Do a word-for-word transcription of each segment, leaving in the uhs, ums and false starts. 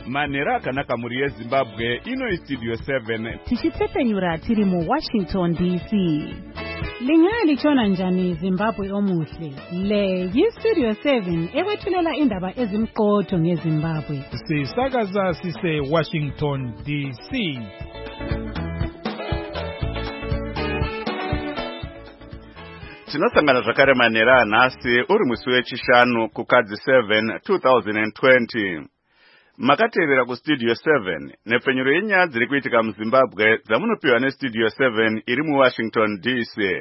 Manera kanaka muri yeZimbabwe ino istudio seven. Tichitsepenyura tiri mu Washington D C. Lingali chona njani Zimbabwe omuhle. Le yistudio seven ewethulela indaba ezimqotho ngeZimbabwe. Sisakaza sise Washington D C. Tinosangana zvakare manera nhasi uri musi wechishanu kukadzi seven two thousand twenty. Makatevera ku studio seven nepfenyuro yenyaya dziri kuitika muZimbabwe dzamunopiwa nestudio seven iri mu Washington D C.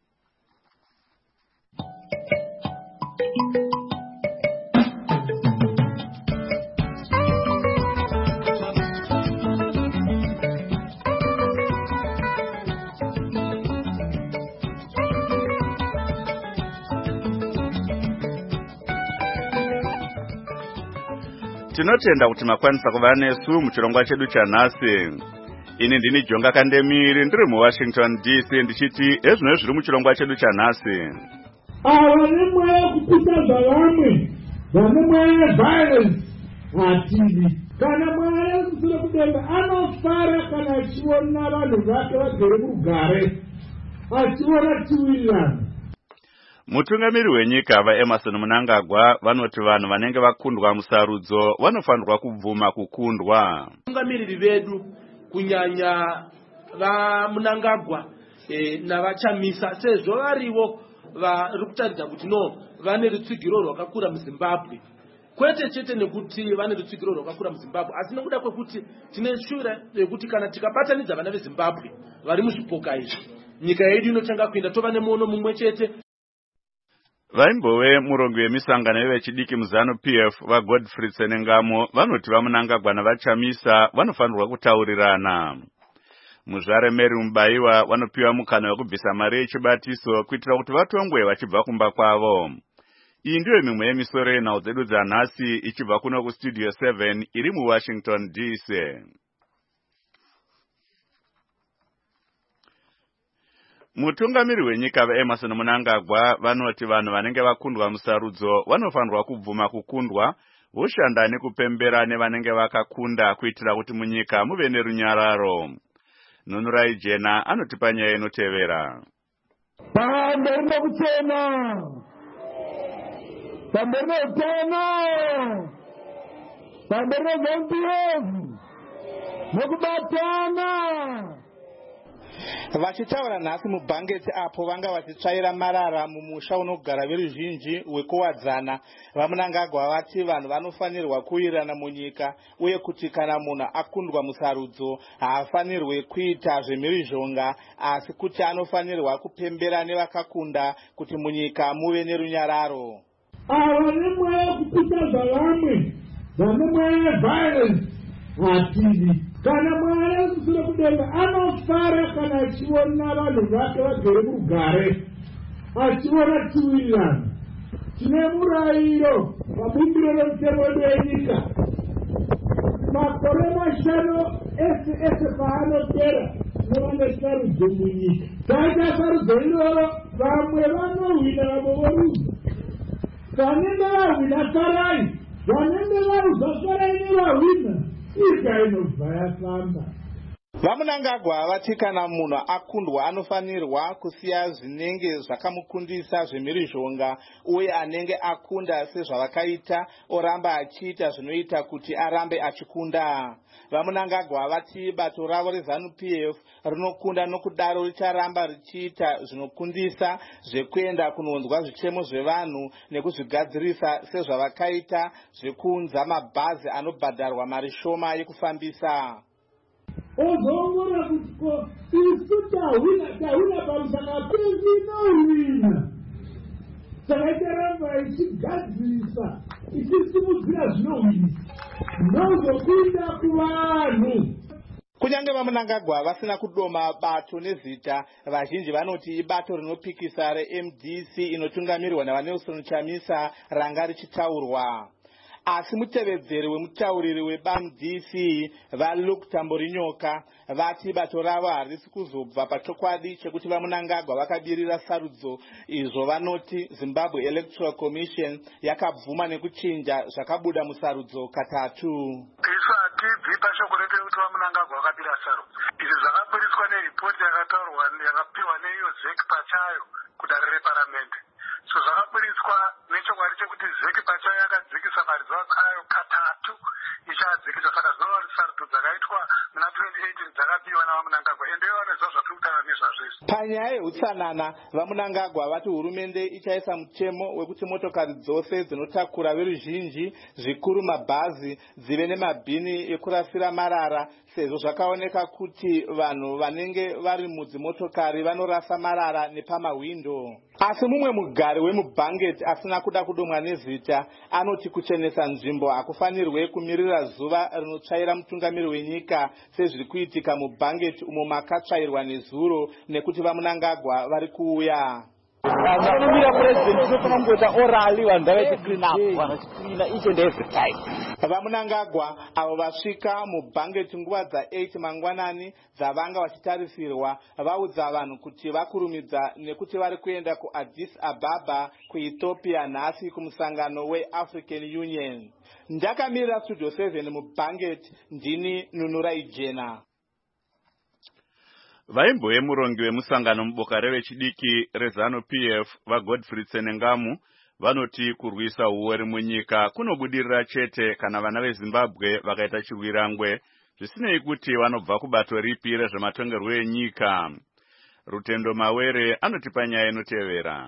Tinotenda kuti makwanisa kuva nesu muchirongwa chedu chanhasi. Ini ndini Jonga Kandemiri ndiri mu Washington D C ndichiti ezvino zviri muchirongwa chedu chanhasi. Ava nemweya kuputadza vamwe vane mweya violence hativi. Kana Mwari kusura kudenga anofara kana achiona vanhu vake vagere murugare achiona tiwirirana. Mutungamiri wenyika vaEmerson Mnangagwa vanoti vanhu vanenge vakundwa musarudzo vanofanirwa kubvuma kukundwa. Mutungamiriri vedu kunyanya vaMnangagwa e, navachamisa sezvo varivo vari kutaridza kuti no vane rutsigiro rwakakura muZimbabwe. Kwete chete nekuti vane rutsigiro rwakakura muZimbabwe asi nekuda kwekuti tine shure yekuti kana tikabatanidza vana veZimbabwe vari muzvipoka izvi nyika yedu inotanga kuenda tova nemuono mumwe chete. Vaimbove murongo wemisangano yevechidiki muzano P F vaGodfrey Tsenengamo vanoti vaMnangagwa navachamisa vanofanirwa kutaurirana. Muzvare Mary Mubaiwa vanopiwa mukana wekubvisa mari yechibatiso kuitira kuti vatongwe vachibva kumba kwavo. Iyi ndiyo mimwe yemisoro yenhau dzedu dzanhasi ichibva kuno kustudio seven iri mu Washington D C. Mutungamiri wenyika vaEmerson Mnangagwa vanoti vanhu vanenge vakundwa musarudzo vanofanirwa kubvuma kukundwa voshanda nekupembera nevanenge vakakunda kuitira kuti munyika muve nerunyararo. Nunurai Jena anotipa nyaya inotevera. Pamberi nokuchena, pamberi noutano, pamberi nezveupievu, nokubatana. Vachitaura nhasi mubhangeti apo vanga vachitsvaira marara mumusha unogara veruzhinji wekuwadzana, vaMnangagwa vati vanhu vanofanirwa kuwirirana munyika uye kuti kana munhu akundwa musarudzo haafanirwe kuita zvemhirizhonga asi kuti anofanirwa kupembera nevakakunda kuti munyika muve nerunyararo. Ava nemweya kuputadza vamwe vane mweya violence hativi. Kana Mwari kusura kudenga anofara kana achiona vanhu vake vagere murugare achiona tiwirirana. Tine murayiro pabumbiro remutemo wenyika makore mashanu ese ese paanopera tinovange sarudzo munyika. Taita sarudzo iroro vamwe vanohwina vamwe voruza. Vanenge vahwina farai, vanenge varuza farai nevahwina. VaMnangagwa vati kana munhu akundwa anofanirwa kusiya zvinenge zvakamukundisa zvemhirizhonga uye anenge akunda sezvavakaita oramba achiita zvinoita kuti arambe achikunda. VaMnangagwa vati bato ravo rezanu P F rinokunda nokudaro richaramba richiita zvinokundisa zvekuenda kunonzwa zvichemo zvevanhu nekuzvigadzirisa sezvavakaita zvekuunza mabhazi anobhadharwa mari shoma yekufambisa. Ozongora kutiko isu tahwina tahwina pamusaka pezi nohwina takaiteramba ichigadzirisa ichisimudzira zvinohwinisa nozokuita kuvanhu. Kunyange vaMnangagwa vasina kudoma bato nezita, vazhinji vanoti ibato rinopikisa reM D C inotungamirwa navaNelson Chamisa ranga richitaurwa. Asi mutevedzeri wemutauriri weBAM D C vaLuke Tamborinyoka vati bato ravo harisi kuzobva pachokwadi chekuti vaMnangagwa vakabirira sarudzo izvo vanoti Zimbabwe Electoral Commission yakabvuma nekuchinja zvakabuda musarudzo katatu. Isa tidzipa shoko repekuti vamunangagwa vakabira saro. Izvi zvakapuritswa neripoti yakataurwa yakapiwa neiyo zek pachayo kudare reparamende. So zvakapuritswa nechokwadi chekuti zek pachayo yakadzikisa mari dzayo katatu ichadzikisa, saka dzinova sarudzo dzakaitwa muna twenty eighteen dzakapiwa navamunangagwa ende vanoziva zvakuri kutaura nezvazvizvi. Panyaya yeutsanana, vamunangagwa vati hurumende ichaisa mutemo wekuti motokari dzose dzinotakura veruzhinji zvikuru mabhazi dzive nemabhini ekurasira marara, sezvo zvakaoneka kuti vanhu vanenge vari mudzimotokari vanorasa marara nepamahwindo. Asi mumwe mugari wemuBanget asina kuda kudomwa nezita anoti kuchenesa nzvimbo hakufanirwe kumirira zuva rinotsvaira mutungamiri wenyika sezviri kuitika muBanget umo makatsvairwa nezuro nekuti vamunangagwa vari kuuya. Vanomira president unofana kungoita orally vanhu ngavaite clean up, vanochicleana each and every time. Vamunangagwa avo vasvika muBanget nguva dza-eight mangwanani dzavanga vachitarisirwa vaudza vanhu kuti vakurumidza nekuti vari kuenda kuAddis Ababa kuEthiopia nhasi kumusangano weAfrican Union. Ndakamirira Studio seven muBanget, ndini Nunura Ijena. Vaimbo vemurongi vemusangano muboka revechidiki rezanu P F vaGodfrey Tsenengamu vanoti kurwisa uori munyika kunobudirira chete kana vana veZimbabwe vakaita chirwirangwe zvisinei kuti vanobva kubato ripi rezvematongerwo enyika. Rutendo Mawere anotipa nyaya inotevera.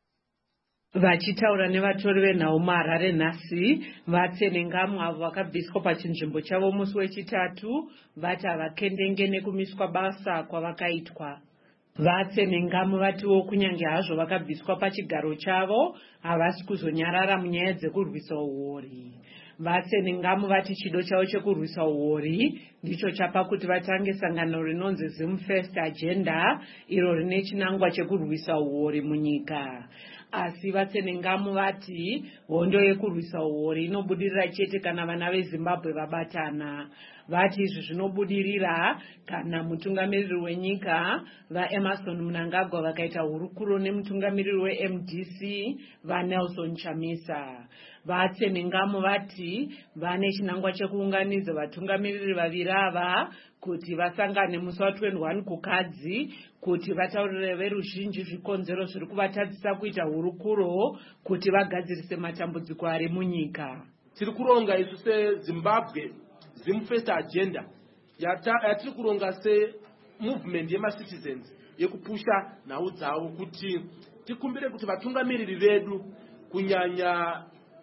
Vachitaura nevatori venhau muHarare nhasi, vaTsenengamu avo vakabviswa pachinzvimbo chavo musi wechitatu vati havakendenge nekumiswa basa kwavakaitwa. VaTsenengamu vatiwo kunyange hazvo vakabviswa pachigaro chavo havasi kuzonyarara munyaya dzekurwisa uori. VaTsenengamu vati chido chavo chekurwisa uori ndicho chapa kuti vatange sangano rinonzi Zim First Agenda iro rine chinangwa chekurwisa uori munyika. Asi vaTsenengamu vati hondo yekurwisa uori inobudirira chete kana vana veZimbabwe vabatana. Vati izvi zvinobudirira kana mutungamiriri wenyika vaEmmerson Mnangagwa vakaita hurukuro nemutungamiriri weM D C vaNelson Chamisa. VaTsenengamu vati vane chinangwa chekuunganidza vatungamiriri vaviri ava kuti vasangane musi wa-twenty-one kukadzi kuti vataurire veruzhinji zvikonzero zviri kuvatadzisa kuita hurukuro kuti vagadzirise matambudziko ari munyika. Tiri kuronga isu seZimbabwe Zim First Agenda yatiri kuronga se movement yema-citizens yekupusha nhau dzavo kuti tikumbire kuti vatungamiriri vedu kunyanya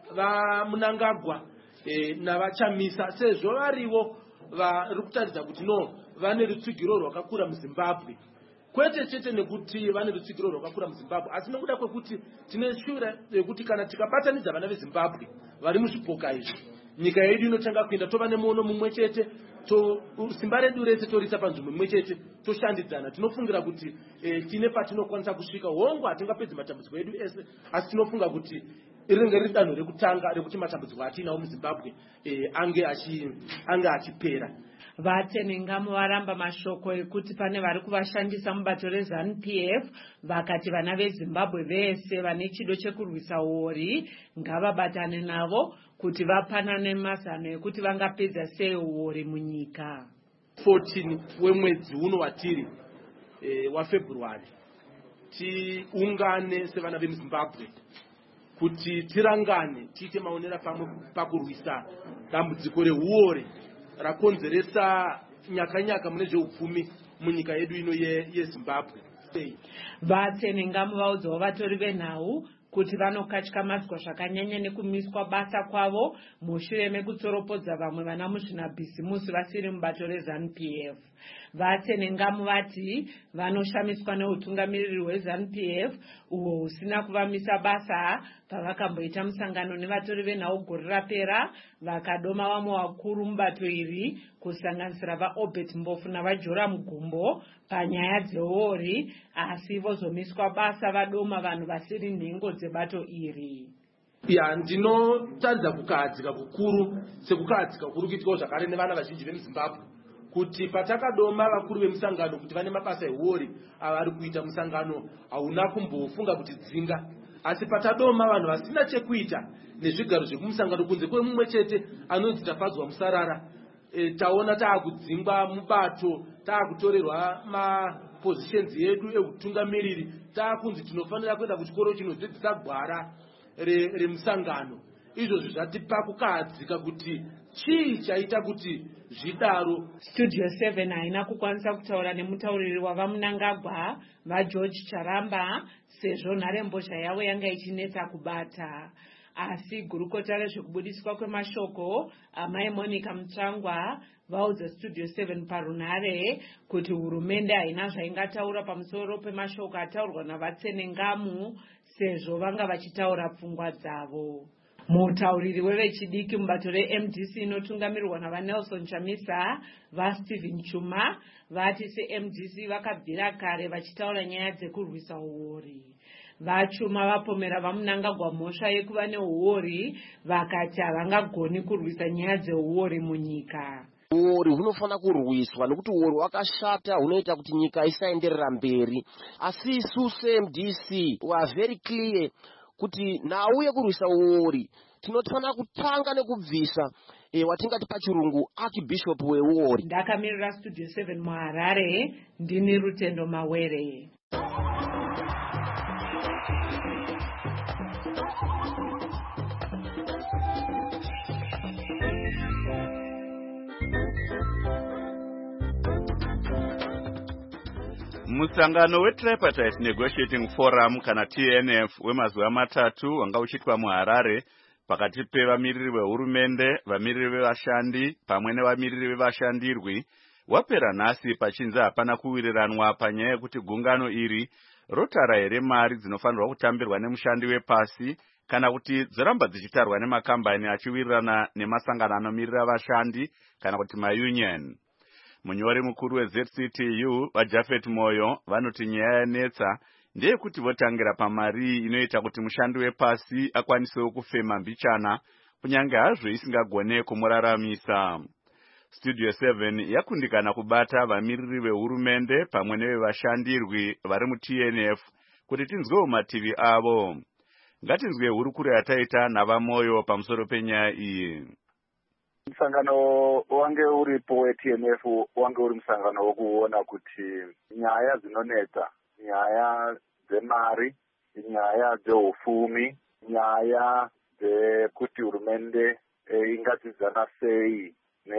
vaMnangagwa e, navaChamisa sezvo varivo vari kutaridza kuti no vane rutsigiro rwakakura muZimbabwe, kwete chete nekuti vane rutsigiro rwakakura muZimbabwe asi nekuda kwekuti tine shure yekuti kana tikabatanidza vana veZimbabwe vari muzvipoka izvi nyika yedu inotanga kuenda tova nemuono mumwe chete, to simba redu rese torisa panzvimbo imwe chete, toshandidzana. Tinofungira kuti e, tine patinokwanisa kusvika hongu hatingapedzi matambudziko edu ese asi tinofunga kuti ringe riri danho rekutanga rekuti matambudziko atinawo muZimbabwe e, ange achi ange achipera. VaTsenengamu varamba mashoko ekuti pane vari kuvashandisa mubato rezanu P F vakati vana veZimbabwe vese vane chido chekurwisa uori ngavabatane navo kuti vapanane mazano ekuti vangapedza sei uori munyika. fourteen wemwedzi uno watiri e, waFebruary tiungane sevana vemuZimbabwe kuti tirangane tiite maonera pamwe pakurwisa dambudziko reuori rakonzeresa nyakanyaka mune zveupfumi munyika yedu ino yeZimbabwe. VaTsenengamu vaudzawo vatori venhau kuti vanokatyamadza zvakanyanya nekumiswa basa kwavo mushure mekutsoropodza vamwe vana muzvinabhisimusi vasiri mubato rezanu P F. VaTsenengamu vati vanoshamiswa neutungamiriri hwezanu P F uhwo husina kuvamisa basa pavakamboita musangano nevatori venhau gore rapera vakadoma vamwe vakuru mubato iri kusanganisira vaObert Mbofu navaJoram Gumbo panyaya dzeuori asi vozomiswa basa vadoma vanhu vasiri nhengo dzebato iri. Ya ndinotaridza kukahadzika kukuru sekukahadzika kukuru kuitikawo zvakare nevana vazhinji vemuZimbabwe kuti patakadoma vakuru vemusangano kuti vane mabasa euori avari kuita musangano hauna kumbofunga kuti dzinga, asi patadoma vanhu vasina chekuita nezvigaro zvekumusangano kunze kwemumwe chete anonzi Tafadzwa Musarara e, taona taakudzingwa mubato, taakutorerwa mapositions edu eutungamiriri, taakunzi tinofanira kuenda kuchikoro chinodzidzisa gwara remusangano. Izvozvo zvatipa kukahadzika kuti chii chaita kuti zvidaro. Studio seven haina kukwanisa kutaura nemutauriri wavamunangagwa vaGeorge Charamba sezvo nharembozha yavo yanga ichinetsa kubata. Asi gurukota rezvekubudiswa kwemashoko amai Monica Mutsvangwa vaudza Studio seven parunhare kuti hurumende haina zvaingataura pamusoro pemashoko ataurwa navatsenengamu sezvo vanga vachitaura pfungwa dzavo. Mutauriri wevechidiki mubato reM D C inotungamirirwa navaNelson Chamisa vaStephen Chuma vati seM D C vakabvira kare vachitaura nyaya dzekurwisa uori. VaChuma vapomera vamunangagwa mhosva yekuva neuori vakati havangagoni kurwisa nyaya dzeuori munyika. Uori hunofanira kurwiswa nekuti uori wakashata, hunoita kuti nyika isaenderera mberi. Asi isu seM D C we are very clear kuti nauye kurwisa uori tinofanira kutanga nekubvisa e, watingati pachirungu archbishop weuori. Ndakamirira Studio seven muHarare, ndini Rutendo Mawere. Musangano weTripartite Negotiating Forum kana T N F wemazuva matatu wanga uchitwa muHarare pakati pevamiriri vehurumende, vamiriri vevashandi pamwe nevamiriri vevashandirwi wapera nhasi pachinzi hapana kuwiriranwa panyaya yekuti gungano iri rotara here mari dzinofanirwa kutambirwa nemushandi wepasi kana kuti dzoramba dzichitarwa nemakambani achiwirirana nemasangano anomirira vashandi kana kuti maunion. Munyori mukuru weZ C T U vaJafet Moyo vanoti nyaya yanetsa ndeyekuti votangira pamari inoita kuti mushandi wepasi akwanisewo kufema mbichana kunyange hazvo isingagone kumuraramisa. Studio seven yakundikana kubata vamiriri vehurumende pamwe nevevashandirwi vari mu-T N F kuti tinzwewo mativi avo. Ngatinzwe hurukuro yataita navaMoyo pamusoro penyaya iyi. Musangano wange uripo weT N F wange uri musangano wokuona kuti nyaya dzinonetsa, nyaya dzemari, nyaya dzeufumi, nyaya dzekuti hurumende e, ingatidzana sei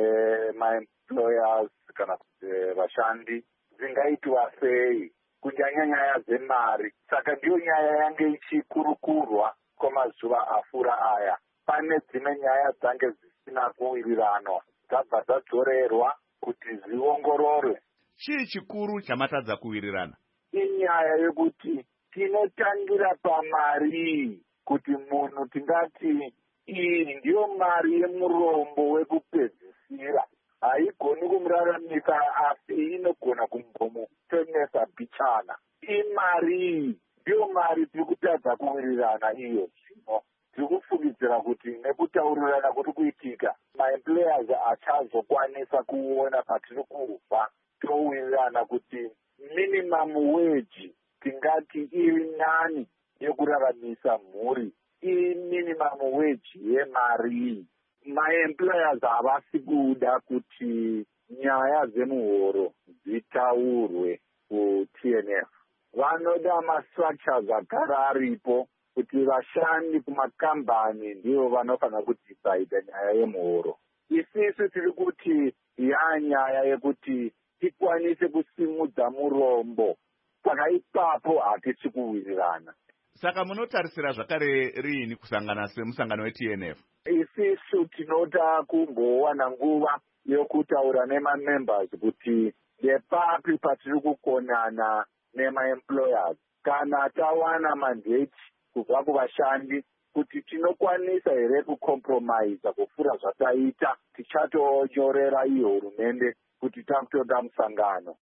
nemaemployers kana vashandi dzingaitwa sei, kunyanya nyaya dzemari. Saka ndiyo nyaya yange ichikurukurwa kwamazuva afura aya. Pane dzimwe nyaya dzange dzisina kuwirirano dzabva dzadzorerwa kuti ziongororwe. Chii chikuru chamatadza kuwirirana? Inyaya yekuti tinotangira pamari, kuti munhu tingati iyi ndiyo mari yemurombo wekupedzisira, haigoni kumuraramisa asi inogona kumbomutemesa bichana. Imari ndiyo mari tiri kutadza kuwirirana iyo zvino. Tiri kufungidzira kuti nekutaurirana kuri kuitika maemployers achazokwanisa kuona patiri kubva towirirana kuti minimum wage tingati iri nani yekuraramisa mhuri, iri minimum wage yemari. Maemployers havasi kuda kuti nyaya dzemuhoro dzitaurwe kuT N F. Vanoda mastructures agara aripo kuti vashandi kumakambani ndivo vanofanira kudecide nyaya yemuhoro. Isisu tiri kuti yanyaya yekuti tikwanise kusimudza murombo, saka ipapo hatisi kuwirirana. Saka munotarisira zvakare riini kusangana semusangano weT N F? Isisu tinoda kumbowana nguva yokutaura nemamembers kuti ndepapi patiri kukonana nemaemployers. Kana tawana mandate kubva kuvashandi kuti tinokwanisa here kucompromise kufura zvataita, tichatonyorera iyo hurumende kuti takutoda musangano.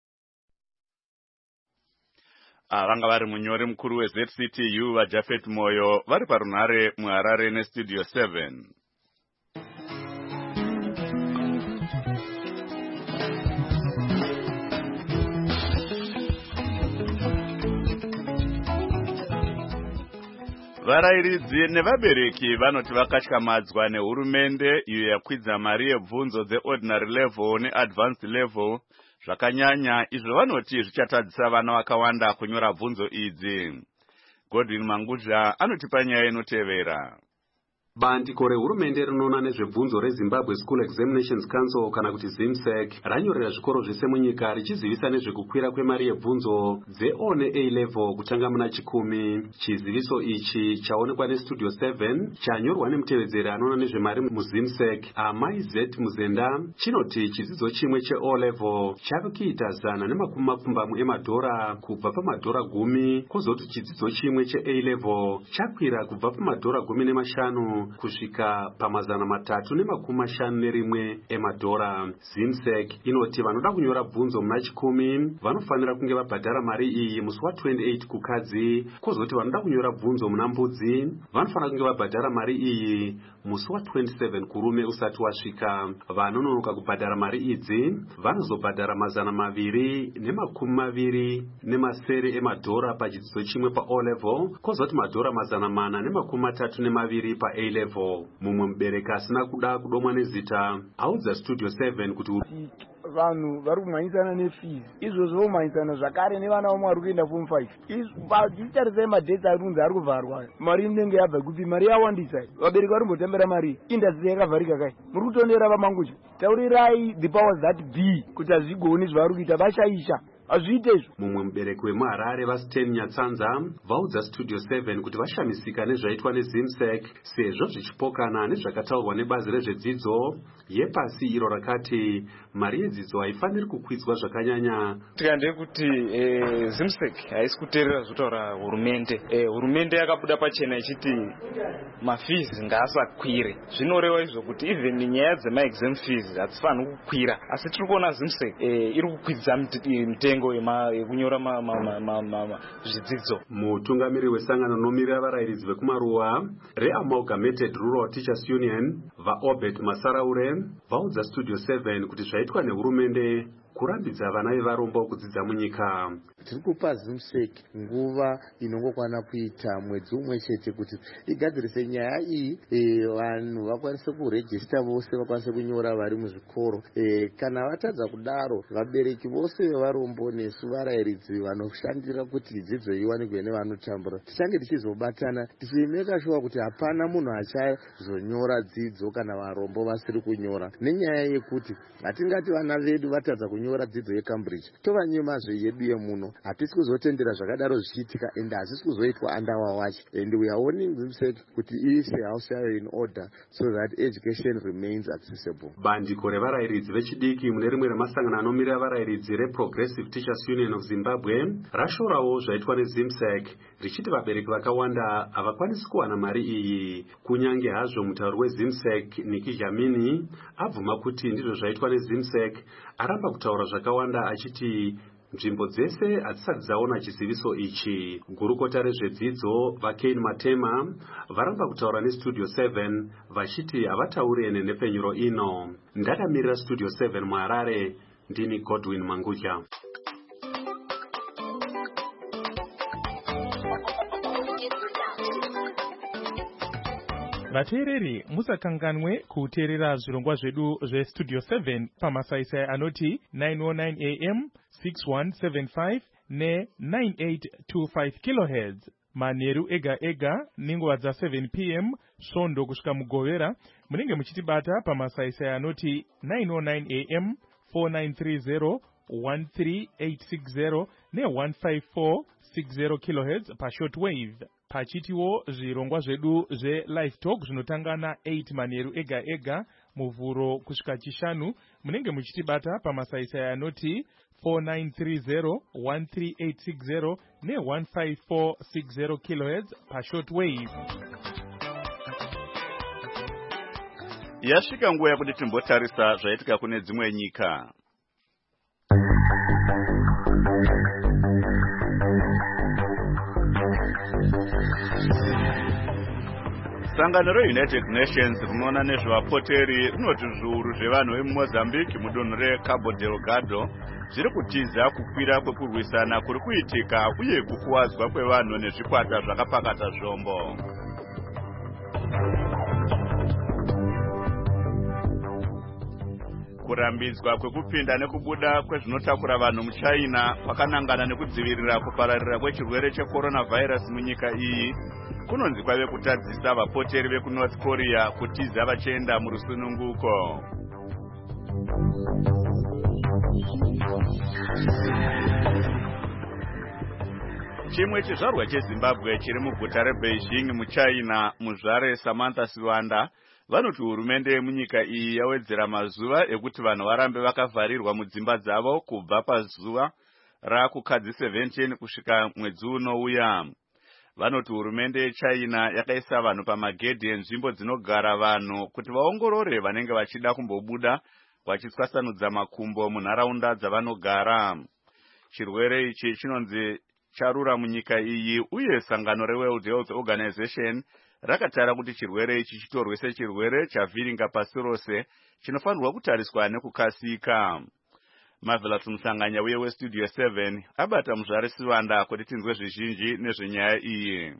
Vanga vari munyori mukuru weZ C T U vaJafet Moyo vari parunhare muHarare neStudio seven. Varairidzi nevabereki vanoti vakatyamadzwa nehurumende iyo yakwidza mari yebvunzo dzeordinary level neadvanced level zvakanyanya, izvo vanoti zvichatadzisa vana vakawanda kunyora bvunzo idzi. Godwin Mangudya anotipa nyaya inotevera. Bandiko rehurumende rinoona nezvebvunzo reZimbabwe School Examinations Council kana kuti ZIMSEC ranyorera zvikoro zvese munyika richizivisa nezvekukwira kwemari yebvunzo dzeO neA level kutanga muna chikumi. Chiziviso ichi chaonekwa neStudio seven chanyorwa nemutevedzeri anoona nezvemari muZIMSEC Amai Z Muzenda chinoti chidzidzo chimwe cheO level chave kuita zana nemakumi mapfumbamwe emadhora kubva pamadhora gumi, kozoti chidzidzo chimwe cheA level chakwira kubva pamadhora gumi nemashanu kusvika pamazana matatu nemakumi mashanu nerimwe emadhora. ZIMSEC inoti vanoda kunyora bvunzo muna chikumi vanofanira kunge vabhadhara mari iyi musi wa28 kukadzi, kozoti vanoda kunyora bvunzo muna mbudzi vanofanira kunge vabhadhara mari iyi musi wa27 kurume usati wasvika. Vanononoka kubhadhara mari idzi vanozobhadhara mazana maviri nemakumi maviri nemasere emadhora pachidzidzo chimwe paO level, kozoti madhora mazana mana nemakumi matatu nemaviri paA level. Mumwe mubereki asina kuda kudomwa nezita audza Studio seven kuti vanhu vari kumhanyisana nefees izvozvo vomhanyisana zvakare nevana vamwe vari kuenda form five. Tichitarisai madhesi ari kunzi ari kuvharwa, mari inenge yabva kupi? Mari yawandisa. Vabereki vari kumbotembera mari, indastry yakavharika kai? Muri kutondera vamangucha. Taurirai the powers that be kuti hazvigoni zvavari kuita, vashaisha azviite izvo. Mumwe mubereki wemuHarare vaSten Nyatsanza vaudza Studio seven kuti vashamisika nezvaitwa neZIMSEC sezvo zvichipokana nezvakataurwa nebazi rezvedzidzo yepasi iro rakati mari yedzidzo haifaniri kukwidzwa zvakanyanya. Tikande kuti eh, ZIMSEC haisi kuteerera zvotaura hurumende. Eh, hurumende yakabuda pachena ichiti mafees ngaasakwire. Zvinoreva izvo kuti even nyaya dzemaexam fees hadzifaniri kukwira, asi tiri kuona ZIMSEC eh, iri kukwidza mitengo yekunyora zvidzidzo. Mutungamiri wesangano nomiririra varairidzi vekumaruwa reAmalgamated Rural Teachers Union vaObert Masaraure vaudza Studio seven kuti zvaitwa nehurumende kurambidza vana vevarombo kudzidza munyika. Tiri kupa ZIMSEC nguva inongokwana kuita mwedzi umwe chete kuti igadzirise nyaya iyi, e, vanhu vakwanise kurejista vose vakwanise kunyora vari muzvikoro. E, kana vatadza kudaro vabereki vose vevarombo nesu varairidzi vanoshandira kuti dzidzo iwanikwe nevanotambura tichange tichizobatana tichimeka shuwa kuti hapana munhu achazonyora dzidzo kana varombo vasiri kunyora, nenyaya yekuti hatingati vana vedu vatadza kunyora dzidzo yeCambridge tovanyemazve yedu yemuno. Hatisi kuzotendera zvakadaro zvichiitika ende hazisi kuzoitwa under our watch, and we are warning ZIMSEC kuti iise house yayo in order so that education remains accessible. Bandiko revarairidzi vechidiki mune rimwe remasangano anomirira varairidzi reProgressive Teachers Union of Zimbabwe rashorawo zvaitwa neZIMSEC richiti vabereki vakawanda havakwanisi kuwana mari iyi. Kunyange hazvo mutauri weZIMSEC Nikki Dlamini abvuma kuti ndizvo zvaitwa neZIMSEC, aramba kutaura zvakawanda achiti nzvimbo dzese hadzisati dzaona chiziviso ichi. Gurukota rezvedzidzo vaKane Matema varamba kutaura neStudio seven vachiti havatauri ene nepfenyuro ino. Ndakamirira Studio seven muHarare, ndini Godwin Mangudya. Vateereri musakanganwe kuteerera zvirongwa zvedu zveStudio seven pamasaisai anoti nine oh nine A M, six one seven five ne nine eight two five kilohertz manheru ega ega nenguva dza seven P M svondo kusvika mugovera. Munenge muchitibata pamasaisai anoti nine oh nine A M, four nine three zero, one three eight six zero ne one five four six zero kilohertz pashortwave. Pachitiwo zvirongwa zvedu zveLive Talk zvinotanga na eight manheru ega ega muvhuro kusvika chishanu. Munenge muchitibata pamasaisai anoti four nine three zero, one three eight six zero ne one five four six zero kilohertz pashortwave. Yasvika nguva yakuti timbotarisa zvaitika kune dzimwe nyika. Sangano reUnited Nations rinoona nezvevapoteri rinoti zviuru zvevanhu vemuMozambique mudunhu reCabo Delgado zviri kutiza kukwira kwekurwisana kuri kuitika uye kukuwadzwa kwevanhu nezvikwata zvakapakata zvombo. Kurambidzwa kwekupinda nekubuda kwezvinotakura vanhu muChina kwakanangana nekudzivirira kupararira kwechirwere cheCoronavirus munyika iyi kunonzi kwave kutadzisa vapoteri vekuNorth Korea kutiza vachienda murusununguko. Chimwe chizvarwa cheZimbabwe chiri muguta reBeijing muChina, muzvare Samantha Siwanda, vanoti hurumende yemunyika iyi yawedzera mazuva ekuti vanhu varambe vakavharirwa mudzimba dzavo kubva pazuva rakukadzi seventeen kusvika mwedzi unouya. Vanoti hurumende yeChina yakaisa vanhu pamagedhi enzvimbo dzinogara vanhu kuti vaongorore vanenge vachida kumbobuda vachitwasanudza makumbo munharaunda dzavanogara. Chirwere ichi chinonzi charura munyika iyi uye sangano reWorld Health Organization rakatara kuti chirwere ichi chitorwe sechirwere chavhiringa pasi rose chinofanirwa kutariswa nekukasika. Mavela tumusanganya uye westudio seven abata muzvare Siwanda kuti tinzwe zvizhinji nezvenyaya iyi.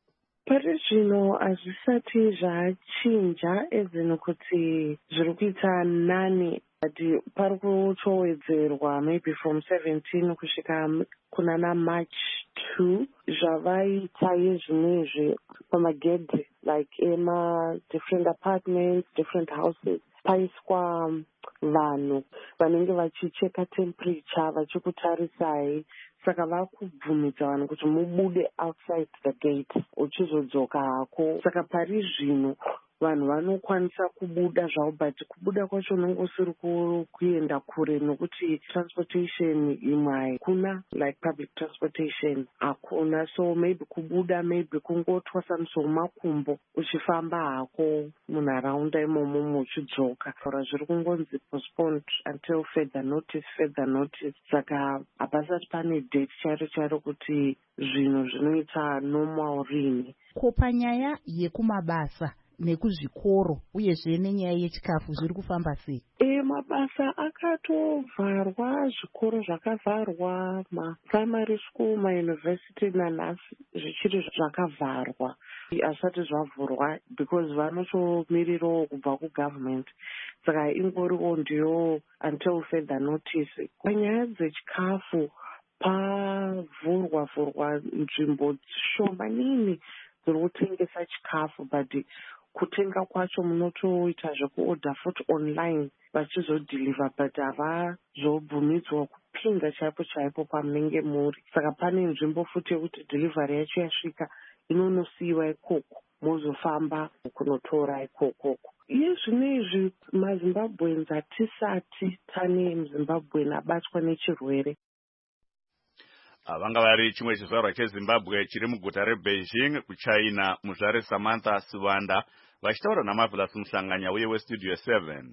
Pari zvino hazvisati zvachinja ezino kuti zviri kuita nani ati pari kuchowedzerwa maybe from seventeen kusvika kunana March two zvavaita yezvinezvi pamagedhi like ema different apartments, different houses paiswa vanhu vanenge vachicheka temperature vachikutarisai, saka vakubvumidza vanhu kuti mubude outside the gate uchizodzoka hako. Saka pari zvino vanhu vanokwanisa kubuda zvavo, but kubuda kwacho unenge usiri kuenda kure nokuti transportation imwe haikuna, like public transportation hakuna, so maybe kubuda maybe kungotwasanudzwa makumbo uchifamba hako munharaunda imomo muchidzoka. Saka zviri kungonzi postponed until further notice, further notice. Saka hapasati pane date chairo chairo kuti zvinhu zvinoita normal rini. Ko panyaya yekumabasa nekuzvikoro uyezve nenyaya yechikafu zviri kufamba sei? E, mabasa akatovharwa, zvikoro zvakavharwa, maprimary school, mauniversity nanhasi zvichiri zvakavharwa. Hazvisati zvavhurwa because vanotomirirawo kubva kugovernment, saka ingoriwo ndiyo until further notice. Panyaya dzechikafu pavhurwa vhurwa nzvimbo shomanini dziri kutengesa chikafu, but kutenga kwacho munotoita zvekuorder futi online vachizodhiliva, but havazobvumidzwa kupinda chaipo chaipo pamunenge muri. Saka pane nzvimbo futi yekuti delivery yacho yasvika inonosiyiwa ikoko mozofamba kunotora ikokoko. Iye zvinezvi maZimbabweans hatisati tane muZimbabwe abatwa nechirwere. Vanga vari chimwe chizvarwa cheZimbabwe chiri muguta reBeijing kuChina, muzvare Samantha Siwanda vachitaura naMavela tumusanganya uye westudio seven.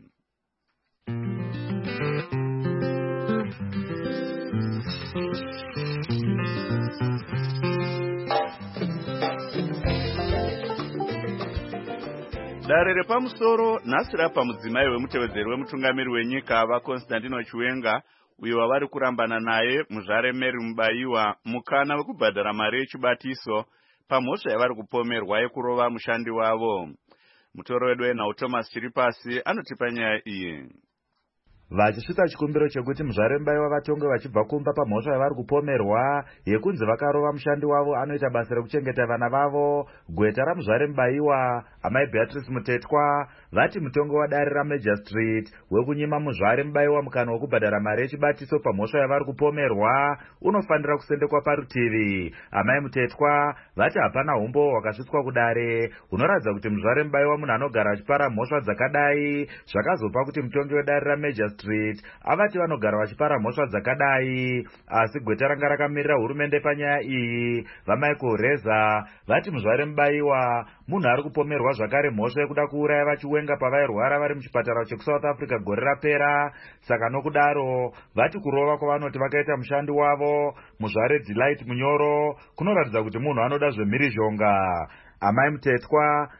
Dare repamusoro nhasi rapa mudzimai wemutevedzeri wemutungamiri wenyika vaConstantino Chiwenga uyo wavari kurambana naye muzvare Mary Mubaiwa mukana wekubhadhara mari yechibatiso pamhosva yavari kupomerwa yekurova mushandi wavo. Mutoro wedu enhau Thomas Chiripasi anotipa nyaya iyi. Vachisvika chikumbiro chekuti muzvare Mubaiwa vatonge vachibva kumba pamhosva yavari kupomerwa yekunzi vakarova mushandi wavo anoita basa rekuchengeta vana vavo, gweta ramuzvare Mubaiwa amai Beatrice Mutetwa vati mutongo wadare raMajor Street wekunyima muzvare Mubaiwa mukana wekubhadhara mari yechibatiso pamhosva yavari kupomerwa unofanira kusendekwa parutivi. Amai Mutetwa vati hapana humbo hwakasvitswa kudare hunoratidza kuti muzvare Mubaiwa munhu anogara achipara mhosva dzakadai, zvakazopa kuti mutongi wedare raMajor Street avati vanogara vachipara mhosva dzakadai, asi gweta ranga rakamirira hurumende panyaya iyi vaMichael Reza vati muzvare Mubaiwa munhu ari kupomerwa zvakare mhosva yekuda kuuraya vaChiwenga pavairwara vari muchipatara chekuSouth Africa gore rapera. Saka nokudaro vati kurova kwavanoti vakaita mushandi wavo muzvare Delight Munyoro kunoratidza kuti munhu anoda zvemhirizhonga. Amai Mutetwa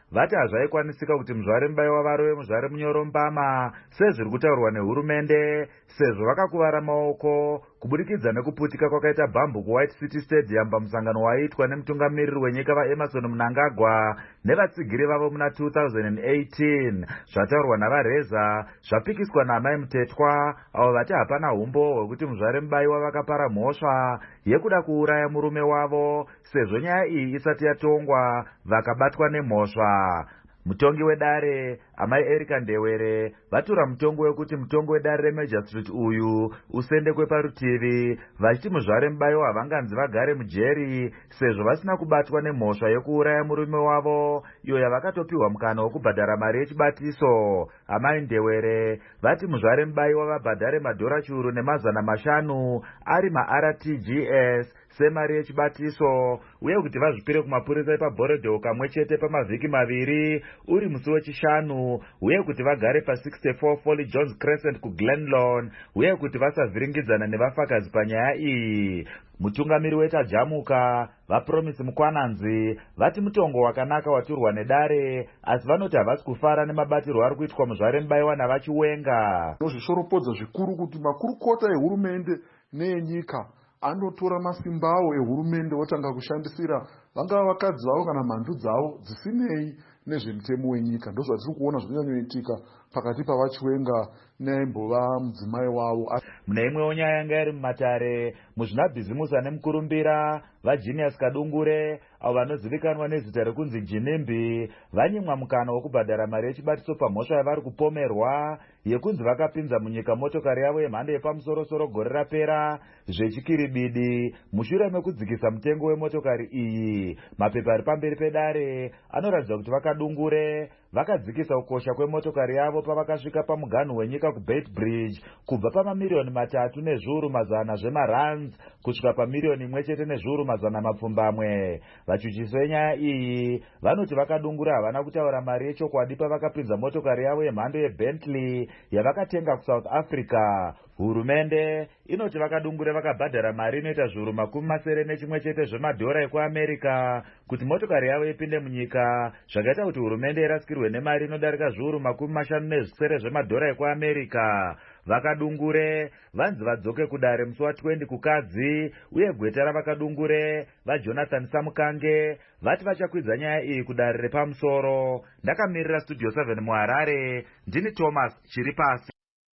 vati hazvaikwanisika kuti muzvare Mubaiwa varove muzvare Munyoro Mbama sezviri kutaurwa nehurumende, sezvo vakakuvara maoko kubudikidza nekuputika kwakaita bhambu kuWhite City Stadium pamusangano waiitwa nemutungamiriri wenyika vaEmerson Mnangagwa nevatsigiri vavo muna two thousand eighteen. Zvataurwa navareza zvapikiswa naamai Mutetwa, avo vati hapana umbo hwekuti muzvare Mubaiwa vakapara mhosva yekuda kuuraya murume wavo, sezvo nyaya iyi isati yatongwa vakabatwa nemhosva. Mutongi wedare amai Erika Ndewere vatura mutongo wekuti mutongo wedare reMajor Street uyu usendekwe parutivi, vachiti muzvare Mubaiwa havanganzi vagare mujeri sezvo vasina kubatwa nemhosva yekuuraya murume wavo, iyo yavakatopiwa mukana wokubhadhara mari yechibatiso. Amai Ndewere vati muzvare Mubaiwa vabhadhare madhora chiuru nemazana mashanu ari ma-R T G S semari yechibatiso, uye kuti vazvipire kumapurisa epabhorodho kamwe chete pamavhiki maviri uri musi wechishanu, uye kuti vagare pa-sixty-four Folly Jones Crescent kuGlenlawn, uye kuti vasavhiringidzana nevafakazi panyaya iyi. Mutungamiri wetajamuka vaPromise Mukwananzi vati mutongo wakanaka waturwa nedare, asi vanoti havasi kufara nemabatirwo ari kuitwa muzvare Mubaiwa navachiwenga. Nozvishoropodza zvikuru kuti makurukota ehurumende neenyika anotora masimbawo ehurumende otanga kushandisira vangava vakadzi vavo kana mhandu dzavo dzisinei nezvemutemo wenyika. Ndozvatiri kuona zvinyanyoitika pakati pavachiwenga naimbova mudzimai wavo. Mune imwewo nyaya yanga iri mumatare, muzvinabhizimusa nemukurumbira vaJenius Kadungure avo vanozivikanwa nezita rekunzi Jinimbi vanyimwa mukana wokubhadhara mari yechibatiso pamhosva yavari kupomerwa yekunzi vakapinza munyika motokari yavo yemhando yepamusorosoro gore rapera zvechikiribidi mushure mekudzikisa mutengo wemotokari iyi. Mapepa ari pamberi pedare anoratidza kuti vakadungure vakadzikisa kukosha kwemotokari yavo pavakasvika pamuganhu wenyika kuBeit Bridge kubva pamamiliyoni matatu nezviuru mazana zvemarands kusvika pamiliyoni imwe chete nezviuru mazana mapfumbamwe. Vachuchisi venyaya iyi vanoti vakadungura havana kutaura mari yechokwadi pavakapinza motokari yavo yemhando yeBentley yavakatenga kuSouth Africa. Hurumende inoti vakadungure vakabhadhara mari inoita zviuru makumi masere nechimwe chete zvemadhora ekuAmerica kuti motokari yavo ipinde munyika, zvakaita kuti hurumende irasikirwe nemari inodarika zviuru makumi mashanu nezvisere zvemadhora ekuAmerica. Vakadungure vanzi vadzoke kudare musi wa20 kukadzi, uye gweta ravakadungure vaJonathan Samukange vati vachakwidza nyaya iyi kudare repamusoro. Ndakamirira Studio seven muHarare, ndini Thomas Chiripasi.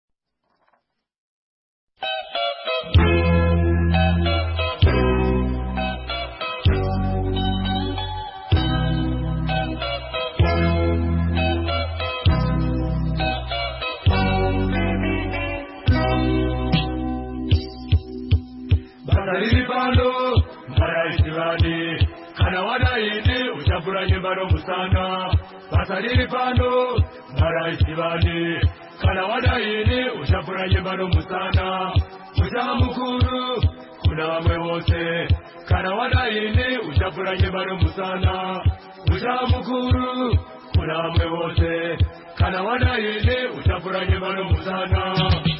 Ripando maraishivani kana wadaini uchapuranye baro musana. Basari ripando maraishivani kana wadaini uchapuranye baro musana. Mucha mukuru kuna wamwe wose kana wadaini uchapuranye baro musana. Mucha mukuru kuna wamwe wose kana wadaini uchapuranye baro musana.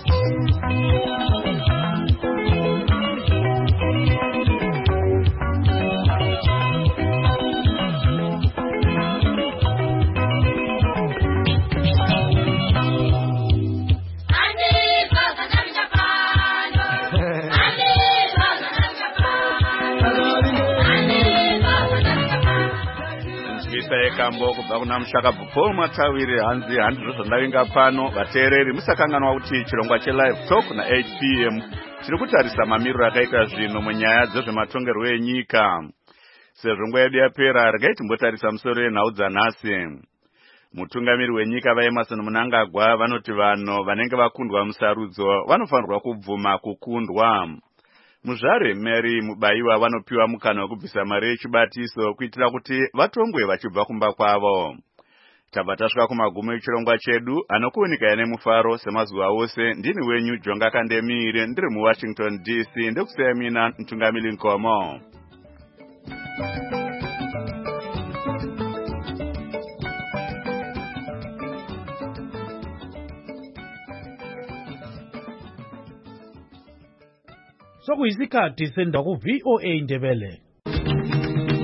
Kambo kubva kuna Mushakabvu Paul Matawiri hanzi handizvo zvandavinga pano. Vateereri musakanganwa kuti chirongwa cheLive Talk na-eight p m chiri kutarisa mamiriro akaita zvino munyaya dzezvematongerwo enyika. Sezvo nguva yedu yapera, regai timbotarisa musoro yenhau dzanhasi. Mutungamiri wenyika vaEmerson Mnangagwa vanoti vanhu vanenge vakundwa musarudzo vanofanirwa kubvuma kukundwa. Muzvare Mary Mubaiwa vanopiwa mukana wekubvisa mari yechibatiso kuitira kuti vatongwe vachibva kumba kwavo. Tabva tasvika kumagumo echirongwa chedu, anokuunika nemufaro semazuva ose. Ndini wenyu Jonga Kandemire, ndiri muWashington D C, ndekusiya mina Mtungamiri Nkomo. Sokuyisikhathi sendaba ku V O A Ndebele.